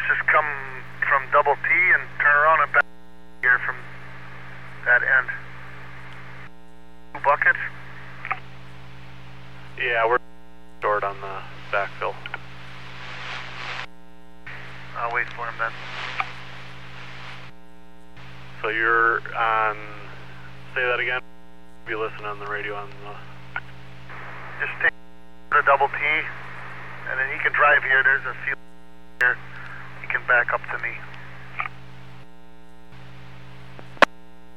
just come from double T and turn around and back here from that end. 2 buckets? Yeah, we're short on the backfill. I'll wait for him then. So you're on, say that again? You listen on the radio on the... Just take the double T, and then he can drive here. There's a field here. He can back up to me.